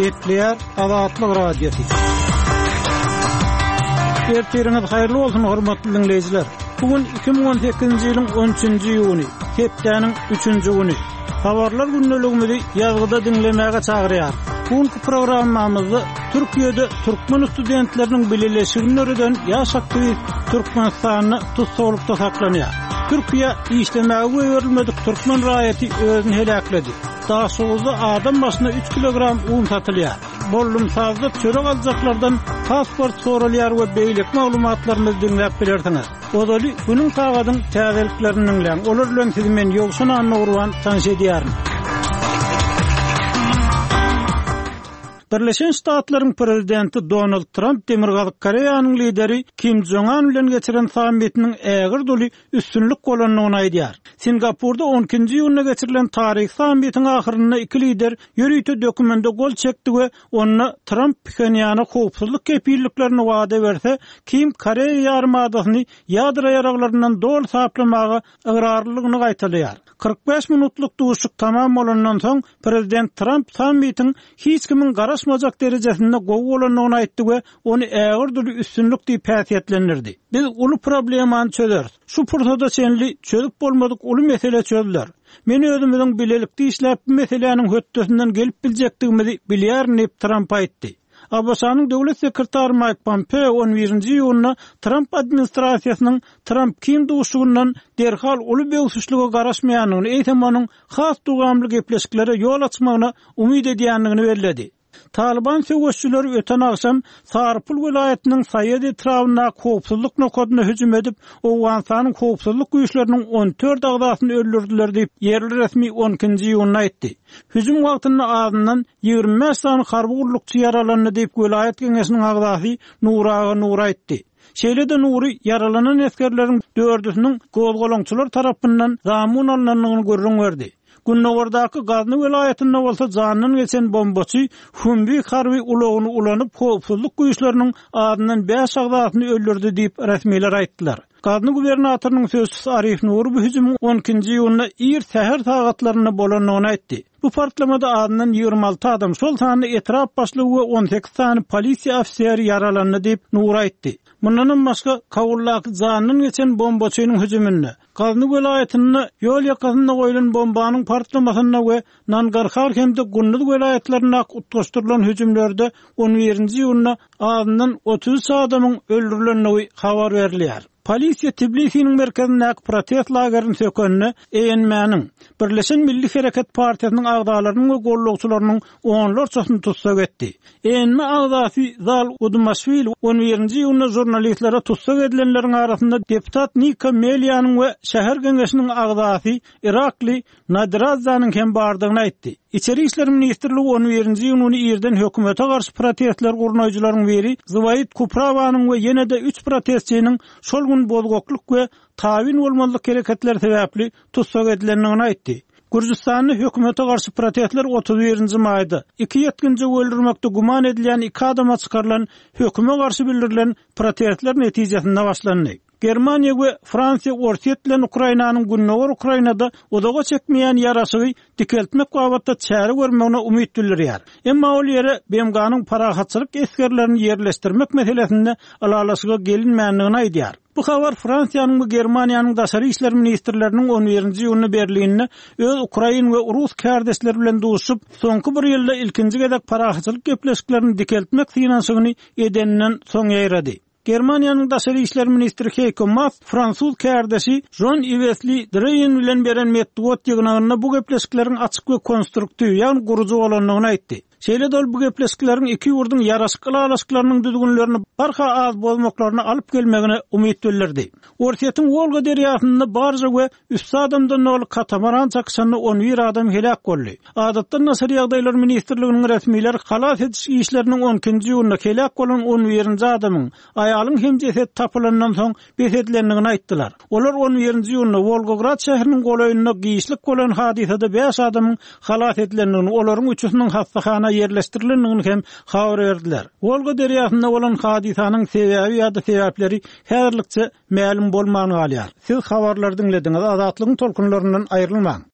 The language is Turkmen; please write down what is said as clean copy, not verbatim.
Etliyer Azatlyk radiosu. Ertiriniz hayırlı olsun hormatly dinleyijiler. Bugün 2018-nji ýylyň 13-nji ýuny, hepdeniň 3-nji güni. Habarlar günneligimizi ýazgyda dinlemäge çagyrýar. Bugünkü programmamyzda Türkiýede türkmen studentleriniň bileleşigini ýaş aktivist Türkmenistanyny tutsaglykda saklanýar. Türkiýe işlemäge öýülmedik türkmen raýaty özüni helakledi. Daha soğuzda adam başına 3 kilogram un satılıyor. Bollumsazda çörek alacaklardan pasport sorulýar we beýlik maglumatlaryny dinläp bilersiniz. Odaly bunun kağadın täzeliklerini bilen olar bilen sizi men ýogşun anna urwan tanış edýärim. Birleşen Ştatlaryň prezidenti Donald Trump Demirgazyk Koreýanyň lideri Kim Jong-un bilen geçiren sammitiniň ägir doly üstünlük golanlygyny aýdýar. Singapurda 12-nji ýylyna geçirilen taryh sammitiň ahyrynda iki lider ýörüýte dokumenta gol çekdi we ony Trump Pxenyana howpsuzlyk kepilliklerini wada berse, Kim Koreýa ýarymadasyny ýadra ýaraglaryndan dol saplamaga ıgrarlygyny gaýtalýar. 45 minutluk duşuk tamam bolandan soň prezident Trump sammitiň hiç kimin garaşmajak derejesinde gowy bolanyny aýtdy we ony ägir doly üstünlük diýip häsiýetlendirdi. Biz uly problemany çözeriz. Şu pursada senli çözüp bolmadyk uly mesele çözdiler. Men özümiň bilelikli işläp bu meseleniň höttesinden gelip biljekdigimi bilýärin diýip Trump aýtdy. Abasanyň döwlet sekretary Mike Pompeo 11-nji ýylyna Trump administrasiýasynyň Trump kim duşugundan derhal uly bewsuşlyga garaşmaýanyny eýtem onuň has dugamly gepleşiklere ýol açmagyna umyt edýändigini bellädi. Taliban söwüşçüleri öten akşam Sarpul vilayetiniň Saýed etrawyna howpsuzlyk nokatyna hüjüm edip, Owganistanyň howpsuzlyk güýçleriniň 14 agdasyny öldürdiler diýip yerli resmi 12-nji ýylyna aýtdy. Hüjüm wagtynda azyndan 25 sany harby gurulukçy yaralandy diýip vilayet geňeşiniň agdasy Nur aýtdy. Şeýlede Nury yaralanan eskerleriň 4-üsiniň gozgolaňçylar tarapyndan zamun alnanyny görüň berdi. Günnowurdaky Gazny vilayetinde bolsa janyny geçen bombaçy Humbi harby ulagyny ulanyp howpsuzlyk güýçleriniň azyndan 5 agdasyny öldürdi diýip resmiler aýtdylar. Gazny gubernatorynyň sözçüsy Arif Nur bu hüjümiň 12-nji ýylyna ir säher sagatlaryna bolanyny aýtdy. Bu partlamada azyndan 26 adam, şol sany etrap başlygy we 18 sany polisiýa ofiseri yaralandy diýip Nur aýtdy. Mundan başga Kawullaky janyny geçen bombaçynyň hüjümine, Gazny vilayetinde ýol ýakasyna goýulan bombanyň partlamasyna we Nangarhar hemde Günnüz vilayetlerine utgaşdyrylan hüjümlerde 11-nji ýylyna azyndan 30 adamyň öldürilenini habar berilýär. Polisiýa Tbilisiň merkezindäki protest lagerini sökönne eýenmäniň Birleşen Milli Hereket Partiýasynyň agdalarynyň we gollugçylarynyň onlarçasyny tutsak etdi. Eýenme agdasy Zal Udmashvili 11-nji ýylyna jurnalistlere tutsak edilenleriň arasynda deputat Nika Meliýanyň we şäher geňeşiniň agdasy Irakli Nadirazzanyň hem bardygyny aýtdy. İçeri işler ministrligi 11-nji ýylyny ýerden hökümete garşy protestler gurnaýjylaryň biri Zwayit Kuprawanyň we ýene-de 3 protestçiniň şol gün bozgoklyk we tawin bolmanlyk hereketler sebäpli tutsak edilenini aýtdy. Gürjistanyň hökümete garşy protestler 31-nji maýda 2 ýetkinji öldürmekde guman edilen 2 adama çykarylan höküme garşy bildirilen protestler netijesinde başlandy. Germaniýa we Fransiýa ortak bilen Ukrainanyň günnäwir Ukrainada odaga çekmeýän ýaraşygy dikeltmek wagtda çäre görmegine umyt bildirýär. Emma ol ýere BMG-nyň parahatçylyk eskerlerini ýerleşdirmek meselesinde alalaşyga gelinmänligini aýdýar. Bu habar Fransiýanyň we Germaniýanyň daşary işler ministrleriniň 11-nji ýylyny Berlinne öz Ukraina we Rus kardeşleri bilen duşup, soňky bir ýylda ilkinji gezek parahatçylyk gepleşiklerini dikeltmek synanşygyny edeninden soň ýaýrady. Germaniýanyň daşary işler ministri Heiko Maas, Fransuz kardeşi Jean-Yves Le Drian bilen beren medeniýet ýygynyna bu gepleşikleriň açyk we konstruktiw, ýagny gurucu bolanlygyny aýtdy. Şeýle dol bu gepleşikleriň iki ýurdun ýaraşyk alaşyklarynyň düzgünlerini barha az bolmaklaryny alyp gelmegine umyt bildirdi. Orsiýetiň Volga derýasynda barja we 3 adamdan ol katamaran çakşanyny 11 adam helak boldy. Adatda Nasır ýagdaýlar ministrliginiň resmileri halas ediş işleriniň 12-nji ýylyna helak bolan 11-nji adamyň aýalyň hem ceset tapylandan soň besedlendigini aýtdylar. Olar 11-nji ýylyna Volgograd şäheriniň golaýyna giýişlik bolan hadisede 5 adamyň halas edilendigini, olaryň 3-üsiniň hastahana yerleştirilendigini hem habar berdiler. Volga derýasynda bolan hadisanyň sebäbi ýa-da sebäpleri häzirlikçe ma'lum bolmany galýar. Siz habarlardan dinlediňiz, Azatlygyň tolkunlaryndan aýrylmaň.